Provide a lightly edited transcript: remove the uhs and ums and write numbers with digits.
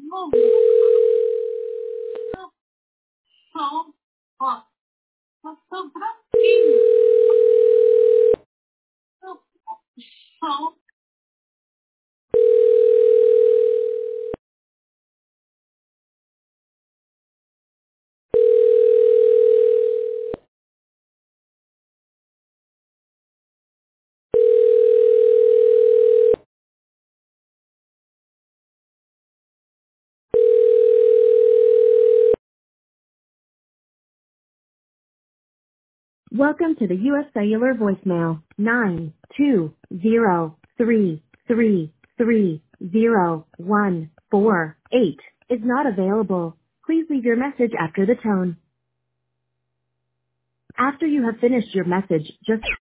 Welcome to the U.S. Cellular voicemail. 920333014 is not available. Please leave your message after the tone. After you have finished your message, just